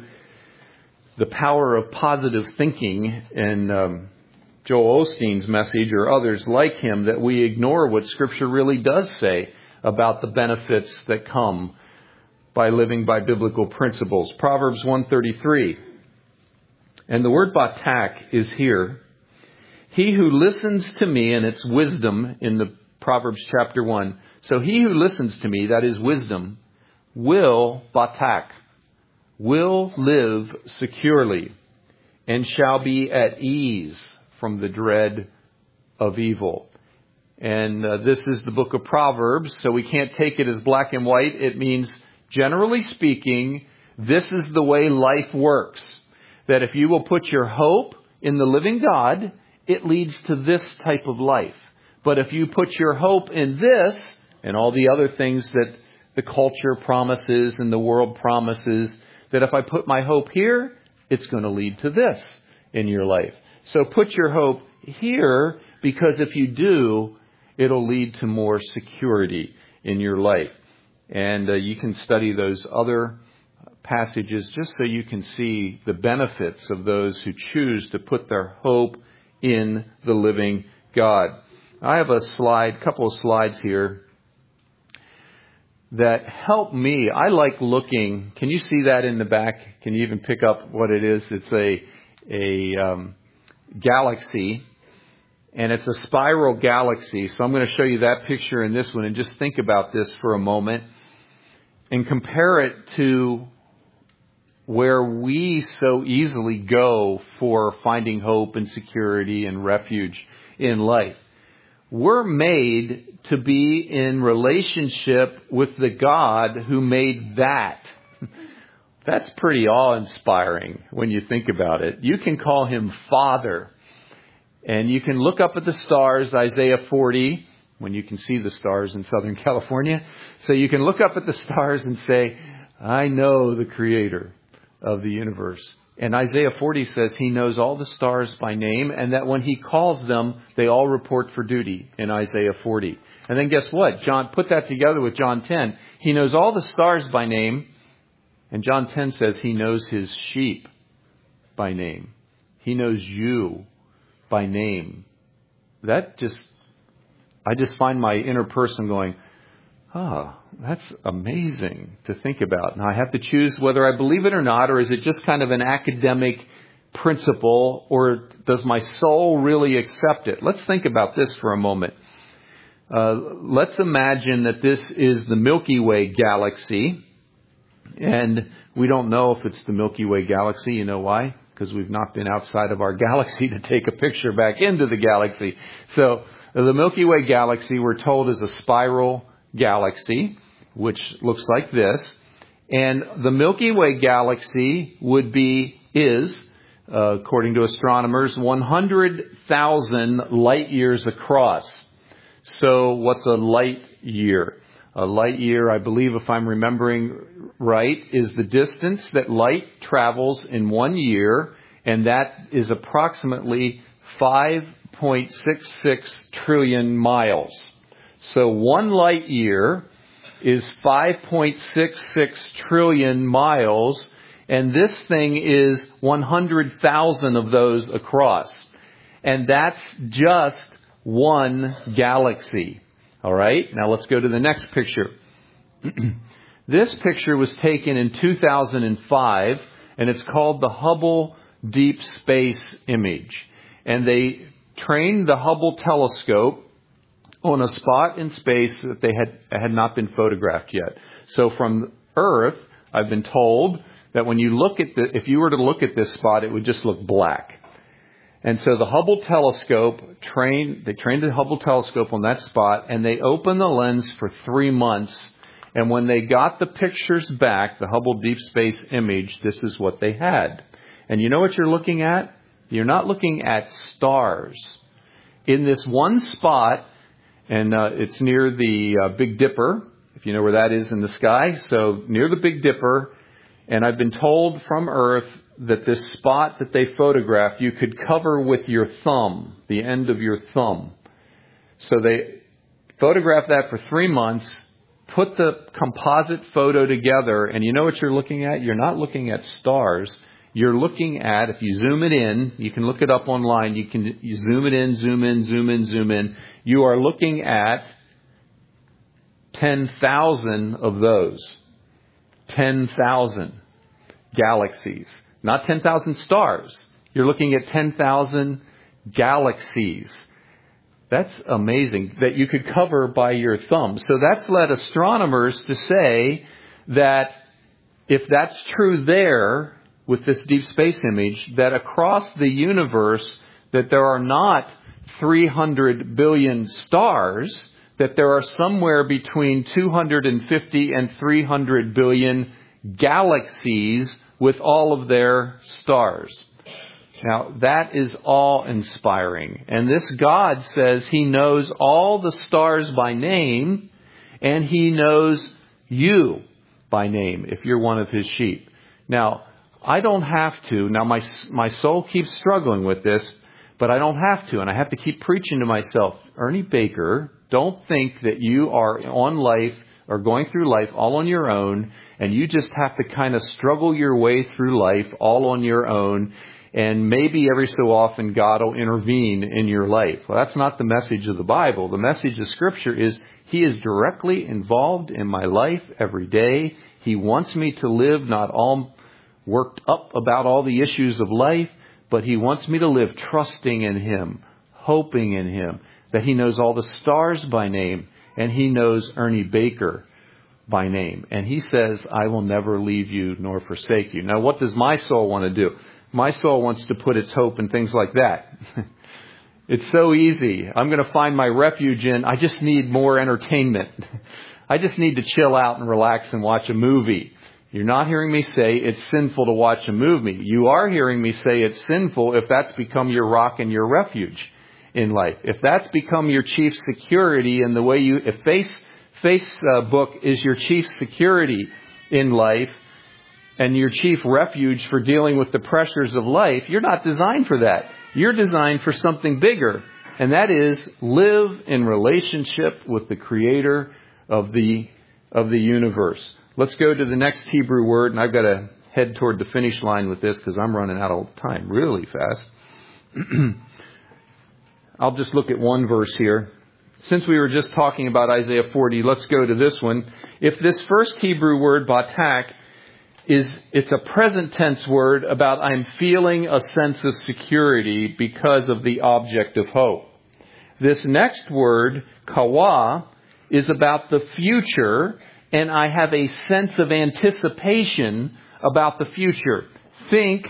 the power of positive thinking and um, Joel Osteen's message or others like him, that we ignore what Scripture really does say about the benefits that come by living by biblical principles. Proverbs one thirty-three. And the word batak is here. He who listens to me, and it's wisdom in the Proverbs chapter one. So he who listens to me, that is wisdom, will batak, will live securely and shall be at ease from the dread of evil. And uh, this is the book of Proverbs, so we can't take it as black and white. It means, generally speaking, this is the way life works. That if you will put your hope in the living God, it leads to this type of life. But if you put your hope in this and all the other things that the culture promises and the world promises, that if I put my hope here, it's going to lead to this in your life. So put your hope here, because if you do, it'll lead to more security in your life. And uh, you can study those other passages just so you can see the benefits of those who choose to put their hope in the living God. I have a slide, couple of slides here that help me. I like looking. Can you see that in the back? Can you even pick up what it is? It's a a um, galaxy, and it's a spiral galaxy. So I'm going to show you that picture in this one, and just think about this for a moment and compare it to where we so easily go for finding hope and security and refuge in life. we're made to be in relationship with the God who made that. That's pretty awe-inspiring when you think about it. You can call him Father. And you can look up at the stars, Isaiah forty, when you can see the stars in Southern California. So you can look up at the stars and say, I know the Creator of the universe. And Isaiah forty says he knows all the stars by name, and that when he calls them, they all report for duty in Isaiah forty. And then guess what? John, put that together with John ten. He knows all the stars by name, and John ten says he knows his sheep by name. He knows you by name. That just, I just find my inner person going, oh, that's amazing to think about. Now I have to choose whether I believe it or not, or is it just kind of an academic principle, or does my soul really accept it? Let's think about this for a moment. Uh, let's imagine that this is the Milky Way galaxy, and we don't know if it's the Milky Way galaxy. You know why? Because we've not been outside of our galaxy to take a picture back into the galaxy. So the Milky Way galaxy, we're told, is a spiral galaxy, which looks like this. And the Milky Way galaxy would be, is, uh, according to astronomers, one hundred thousand light years across. So what's a light year? A light year, I believe, if I'm remembering right, is the distance that light travels in one year, and that is approximately five point six six trillion miles. So one light year is five point six six trillion miles, and this thing is one hundred thousand of those across. And that's just one galaxy. All right, now let's go to the next picture. This picture was taken in two thousand five, and it's called the Hubble Deep Space Image. And they trained the Hubble telescope on a spot in space that they had had not been photographed yet. So from Earth, I've been told that when you look at the, if you were to look at this spot, it would just look black. And so the Hubble telescope trained, they trained the Hubble telescope on that spot, and they opened the lens for three months. And when they got the pictures back, the Hubble Deep Space Image, this is what they had. And you know what you're looking at? You're not looking at stars. In this one spot, and uh, it's near the uh, Big Dipper, if you know where that is in the sky. So near the Big Dipper, and I've been told from Earth that this spot that they photographed, you could cover with your thumb, the end of your thumb. So they photographed that for three months, put the composite photo together, and you know what you're looking at? You're not looking at stars. You're looking at, if you zoom it in, you can look it up online, you can you zoom it in, zoom in, zoom in, zoom in. You are looking at ten thousand of those. ten thousand galaxies. Not ten thousand stars. You're looking at ten thousand galaxies. That's amazing that you could cover by your thumb. So that's led astronomers to say that if that's true there with this deep space image, that across the universe that there are not three hundred billion stars, that there are somewhere between two hundred fifty and three hundred billion galaxies with all of their stars. Now, that is awe-inspiring. And this God says he knows all the stars by name, and he knows you by name if you're one of his sheep. Now, I don't have to. Now, my my soul keeps struggling with this, but I don't have to. And I have to keep preaching to myself, Ernie Baker, don't think that you are on life or going through life all on your own, and you just have to kind of struggle your way through life all on your own, and maybe every so often God will intervene in your life. Well, that's not the message of the Bible. The message of Scripture is he is directly involved in my life every day. He wants me to live not all worked up about all the issues of life, but he wants me to live trusting in him, hoping in him, that he knows all the stars by name, and he knows Ernie Baker by name. And he says, I will never leave you nor forsake you. Now, what does my soul want to do? My soul wants to put its hope in things like that. It's so easy. I'm going to find my refuge in, I just need more entertainment. I just need to chill out and relax and watch a movie. You're not hearing me say it's sinful to watch a movie. You are hearing me say it's sinful if that's become your rock and your refuge in life. If that's become your chief security in the way you, if face, Facebook is your chief security in life and your chief refuge for dealing with the pressures of life, you're not designed for that. You're designed for something bigger. And that is live in relationship with the creator of the, of the universe. Let's go to the next Hebrew word, and I've got to head toward the finish line with this because I'm running out of time really fast. I'll just look at one verse here. Since we were just talking about Isaiah forty, let's go to this one. If this first Hebrew word, batak, is, it's a present tense word about I'm feeling a sense of security because of the object of hope. This next word, kawa, is about the future, and I have a sense of anticipation about the future. Think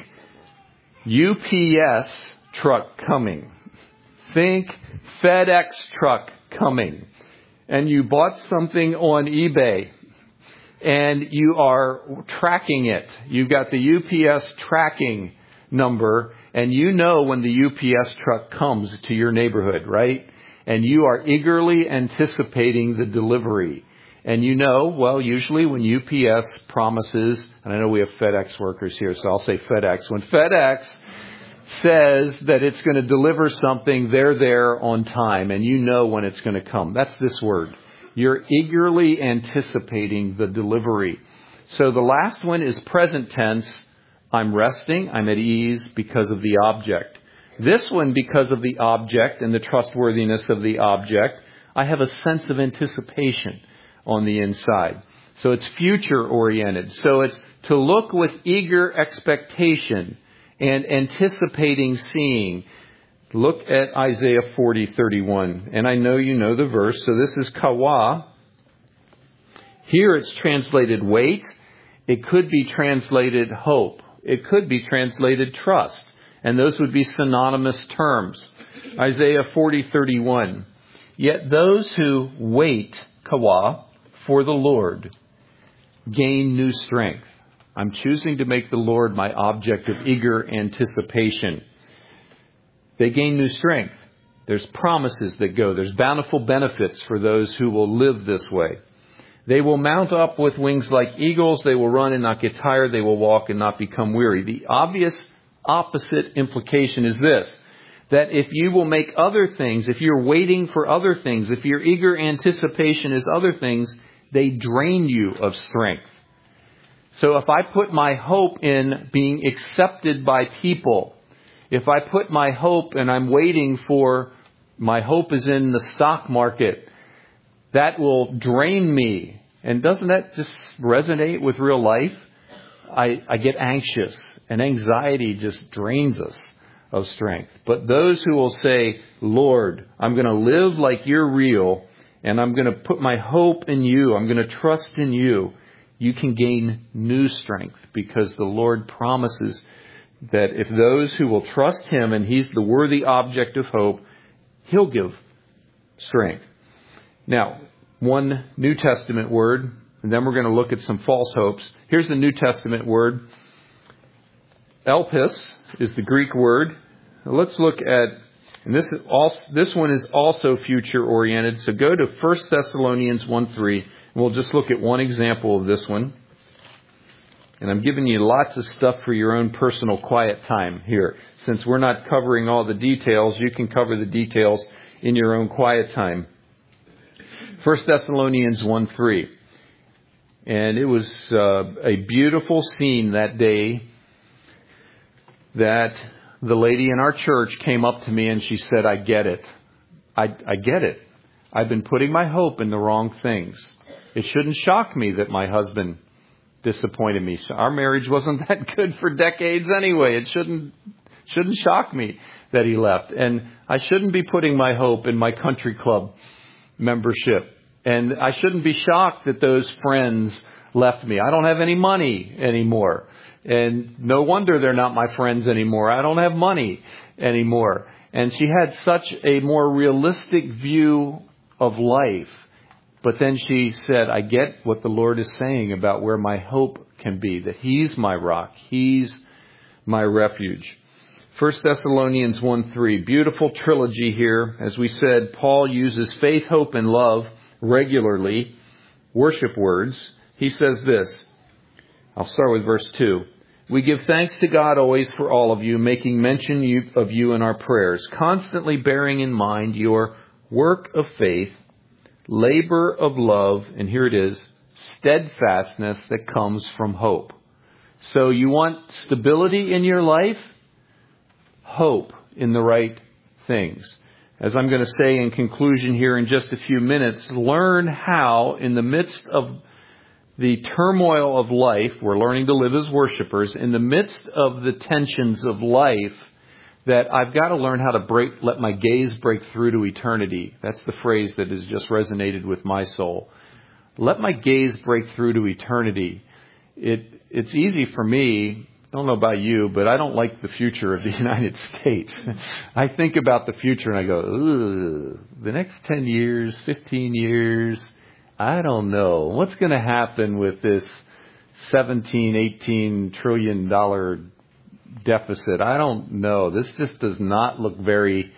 U P S truck coming. Think FedEx truck coming. And you bought something on eBay and you are tracking it. You've got the U P S tracking number and you know when the U P S truck comes to your neighborhood, right? And you are eagerly anticipating the delivery. And you know, well, usually when U P S promises, and I know we have FedEx workers here, so I'll say FedEx. When FedEx says that it's going to deliver something, they're there on time, and you know when it's going to come. That's this word. You're eagerly anticipating the delivery. So the last one is present tense. I'm resting, I'm at ease because of the object. This one, because of the object and the trustworthiness of the object, I have a sense of anticipation on the inside. So it's future oriented. So it's to look with eager expectation and anticipating seeing. Look at Isaiah forty thirty-one. And I know you know the verse. So this is kawa. Here it's translated wait. It could be translated hope. It could be translated trust. And those would be synonymous terms. Isaiah forty thirty-one. Yet those who wait, kawa, for the Lord gain new strength. I'm choosing to make the Lord my object of eager anticipation. They gain new strength. There's promises that go. There's bountiful benefits for those who will live this way. They will mount up with wings like eagles. They will run and not get tired. They will walk and not become weary. The obvious opposite implication is this, that if you will make other things, if you're waiting for other things, if your eager anticipation is other things, they drain you of strength. So if I put my hope in being accepted by people, if I put my hope and I'm waiting for, my hope is in the stock market, that will drain me. And doesn't that just resonate with real life? I, I get anxious, and anxiety just drains us of strength. But those who will say, Lord, I'm going to live like you're real, and I'm going to put my hope in you, I'm going to trust in you, you can gain new strength because the Lord promises that if those who will trust him and he's the worthy object of hope, he'll give strength. Now, one New Testament word, and then we're going to look at some false hopes. Here's the New Testament word. Elpis is the Greek word. Let's look at, and this is also, this one is also future oriented. So go to First Thessalonians one three, and we'll just look at one example of this one. And I'm giving you lots of stuff for your own personal quiet time here. Since we're not covering all the details, you can cover the details in your own quiet time. First Thessalonians one three. And it was uh, a beautiful scene that day that the lady in our church came up to me and she said, I get it. I, I get it. I've been putting my hope in the wrong things. It shouldn't shock me that my husband disappointed me. Our marriage wasn't that good for decades anyway. It shouldn't shouldn't shock me that he left. And I shouldn't be putting my hope in my country club membership. And I shouldn't be shocked that those friends left me. I don't have any money anymore. And no wonder they're not my friends anymore. I don't have money anymore. And she had such a more realistic view of life. But then she said, I get what the Lord is saying about where my hope can be, that He's my rock. He's my refuge. First Thessalonians one three, beautiful trilogy here. As we said, Paul uses faith, hope, and love regularly, worship words. He says this, I'll start with verse two. We give thanks to God always for all of you, making mention of you in our prayers, constantly bearing in mind your work of faith, labor of love, and here it is, steadfastness that comes from hope. So you want stability in your life? Hope in the right things. As I'm going to say in conclusion here in just a few minutes, learn how in the midst of the turmoil of life, we're learning to live as worshipers, in the midst of the tensions of life, that I've got to learn how to break, let my gaze break through to eternity. That's the phrase that has just resonated with my soul. Let my gaze break through to eternity. It, it's easy for me. I don't know about you, but I don't like the future of the United States. I think about the future and I go, ooh, the next ten years, fifteen years, I don't know. What's going to happen with this seventeen, eighteen trillion dollar deficit? I don't know. This just does not look very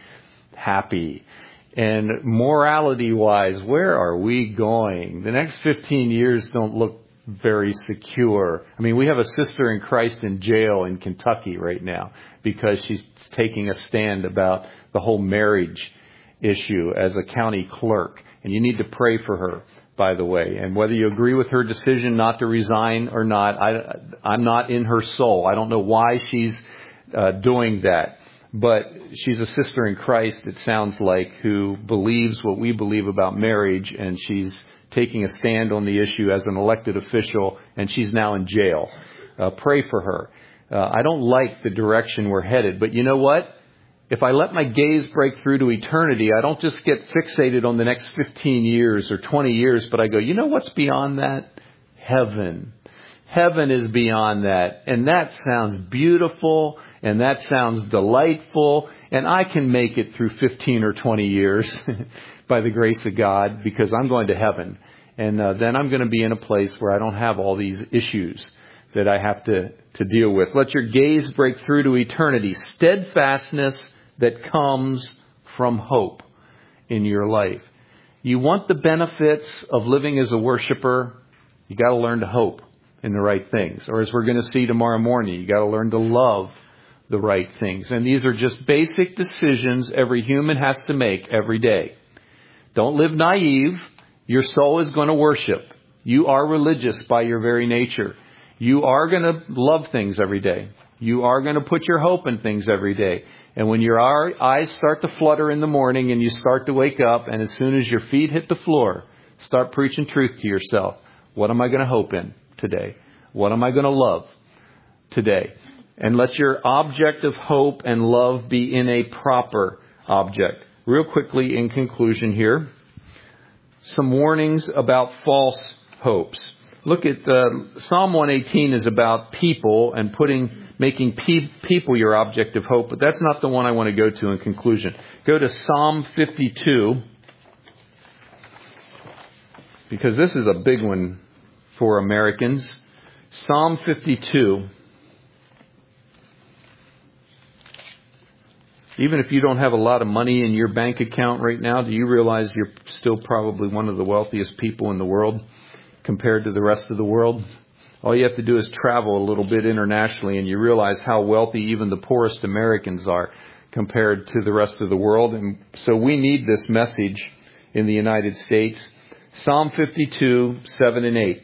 happy. And morality-wise, where are we going? The next fifteen years don't look very secure. I mean, we have a sister in Christ in jail in Kentucky right now because she's taking a stand about the whole marriage issue as a county clerk. And you need to pray for her, by the way. And whether you agree with her decision not to resign or not, I, I'm not in her soul. I don't know why she's uh, doing that. But she's a sister in Christ, it sounds like, who believes what we believe about marriage, and she's taking a stand on the issue as an elected official, and she's now in jail. Uh, pray for her. Uh, I don't like the direction we're headed, but you know what? If I let my gaze break through to eternity, I don't just get fixated on the next fifteen years or twenty years, but I go, you know what's beyond that? Heaven. Heaven is beyond that, and that sounds beautiful. And that sounds delightful. And I can make it through fifteen or twenty years by the grace of God because I'm going to heaven. And uh, then I'm going to be in a place where I don't have all these issues that I have to, to deal with. Let your gaze break through to eternity. Steadfastness that comes from hope in your life. You want the benefits of living as a worshiper, you got to learn to hope in the right things. Or as we're going to see tomorrow morning, you got to learn to love the right things. And these are just basic decisions every human has to make every day. Don't live naive. Your soul is going to worship. You are religious by your very nature. You are going to love things every day. You are going to put your hope in things every day. And when your eyes start to flutter in the morning and you start to wake up, and as soon as your feet hit the floor, start preaching truth to yourself. What am I going to hope in today? What am I going to love today? And let your object of hope and love be in a proper object. Real quickly, in conclusion here, some warnings about false hopes. Look at uh, Psalm one eighteen is about people and putting, making pe- people your object of hope, but that's not the one I want to go to in conclusion. Go to Psalm fifty-two, because this is a big one for Americans. Psalm fifty-two. Even if you don't have a lot of money in your bank account right now, do you realize you're still probably one of the wealthiest people in the world compared to the rest of the world? All you have to do is travel a little bit internationally and you realize how wealthy even the poorest Americans are compared to the rest of the world. And so we need this message in the United States. Psalm fifty-two, seven and eight.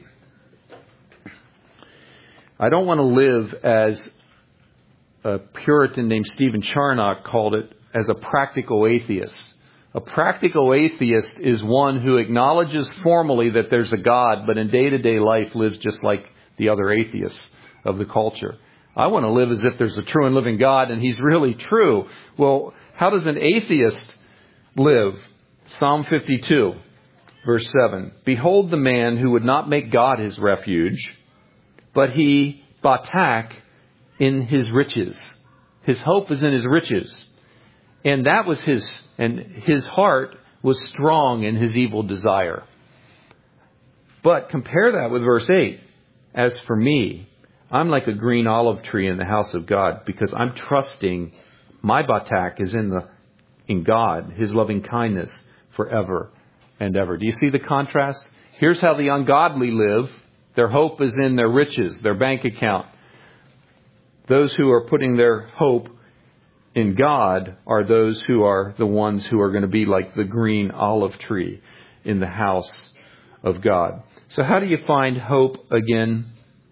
I don't want to live as a Puritan named Stephen Charnock called it, as a practical atheist. A practical atheist is one who acknowledges formally that there's a God, but in day-to-day life lives just like the other atheists of the culture. I want to live as if there's a true and living God, and He's really true. Well, how does an atheist live? Psalm fifty-two, verse seven. Behold the man who would not make God his refuge, but he batak in his riches. His hope is in his riches. And that was his, and his heart was strong in his evil desire. But compare that with verse eight. As for me, I'm like a green olive tree in the house of God because I'm trusting my batak is in the in God, his loving kindness forever and ever. Do you see the contrast? Here's how the ungodly live. Their hope is in their riches, their bank account. Those who are putting their hope in God are those who are the ones who are going to be like the green olive tree in the house of God. So how do you find hope again?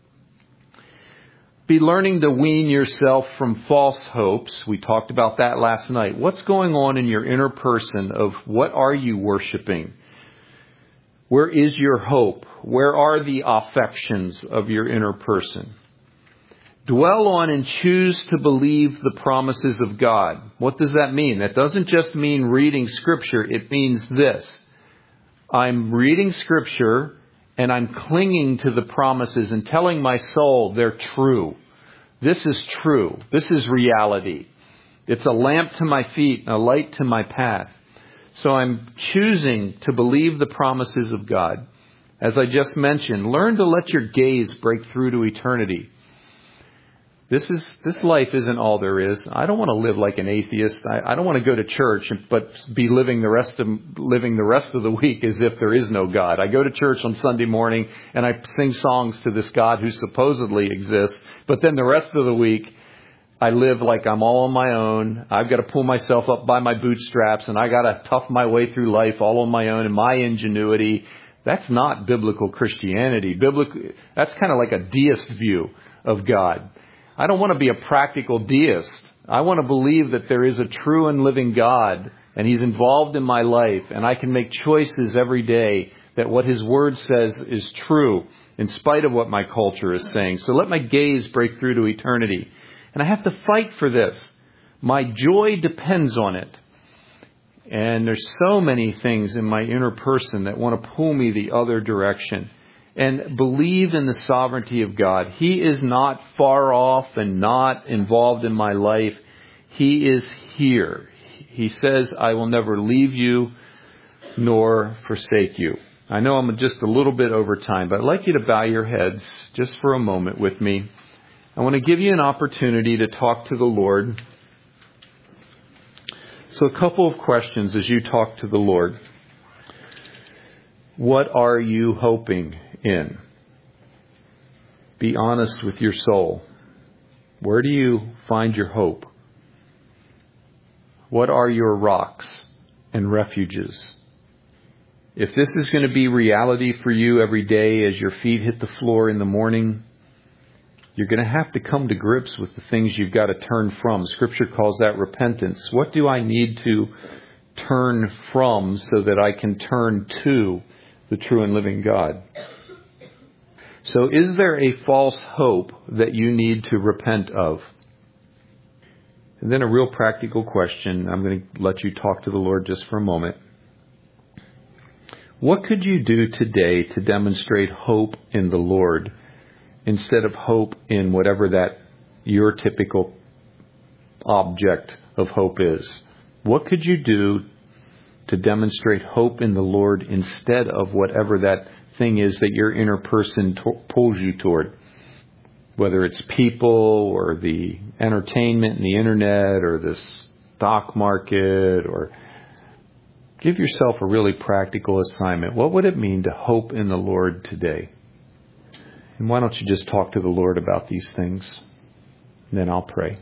Be learning to wean yourself from false hopes. We talked about that last night. What's going on in your inner person of what are you worshiping? Where is your hope? Where are the affections of your inner person? Dwell on and choose to believe the promises of God. What does that mean? That doesn't just mean reading Scripture. It means this. I'm reading Scripture and I'm clinging to the promises and telling my soul they're true. This is true. This is reality. It's a lamp to my feet and a light to my path. So I'm choosing to believe the promises of God. As I just mentioned, learn to let your gaze break through to eternity. This is this life isn't all there is. I don't want to live like an atheist. I, I don't want to go to church but be living the rest of living the rest of the week as if there is no God. I go to church on Sunday morning and I sing songs to this God who supposedly exists, but then the rest of the week I live like I'm all on my own. I've got to pull myself up by my bootstraps and I got to tough my way through life all on my own and my ingenuity. That's not biblical Christianity. Biblical, that's kind of like a deist view of God. I don't want to be a practical deist. I want to believe that there is a true and living God and He's involved in my life and I can make choices every day that what His Word says is true in spite of what my culture is saying. So let my gaze break through to eternity. And I have to fight for this. My joy depends on it. And there's so many things in my inner person that want to pull me the other direction. And believe in the sovereignty of God. He is not far off and not involved in my life. He is here. He says, I will never leave you nor forsake you. I know I'm just a little bit over time, but I'd like you to bow your heads just for a moment with me. I want to give you an opportunity to talk to the Lord. So a couple of questions as you talk to the Lord. What are you hoping in? Be honest with your soul. Where do you find your hope? What are your rocks and refuges? If this is going to be reality for you every day as your feet hit the floor in the morning, you're going to have to come to grips with the things you've got to turn from. Scripture calls that repentance. What do I need to turn from so that I can turn to the true and living God? So is there a false hope that you need to repent of? And then a real practical question. I'm going to let you talk to the Lord just for a moment. What could you do today to demonstrate hope in the Lord instead of hope in whatever that your typical object of hope is? What could you do to demonstrate hope in the Lord instead of whatever that thing is that your inner person to- pulls you toward? Whether it's people or the entertainment and the internet or the stock market, or give yourself a really practical assignment. What would it mean to hope in the Lord today? And why don't you just talk to the Lord about these things? And then I'll pray.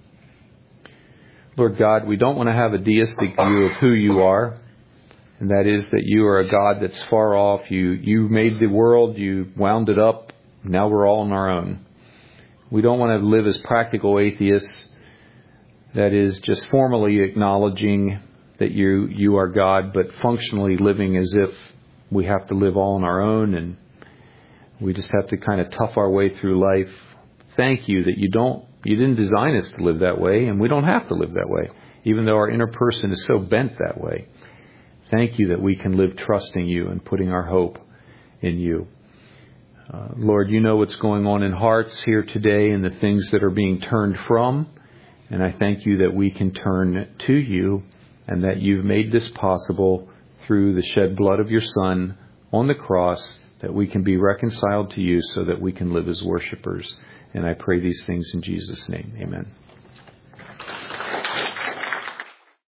Lord God, we don't want to have a deistic view of who you are. And that is that you are a God that's far off. You, you made the world. You wound it up. Now we're all on our own. We don't want to live as practical atheists. That is just formally acknowledging that you, you are God, but functionally living as if we have to live all on our own and we just have to kind of tough our way through life. Thank you that you don't, you didn't design us to live that way, and we don't have to live that way, even though our inner person is so bent that way. Thank you that we can live trusting you and putting our hope in you. Uh, Lord, you know what's going on in hearts here today and the things that are being turned from. And I thank you that we can turn to you and that you've made this possible through the shed blood of your Son on the cross, that we can be reconciled to you so that we can live as worshipers. And I pray these things in Jesus' name. Amen.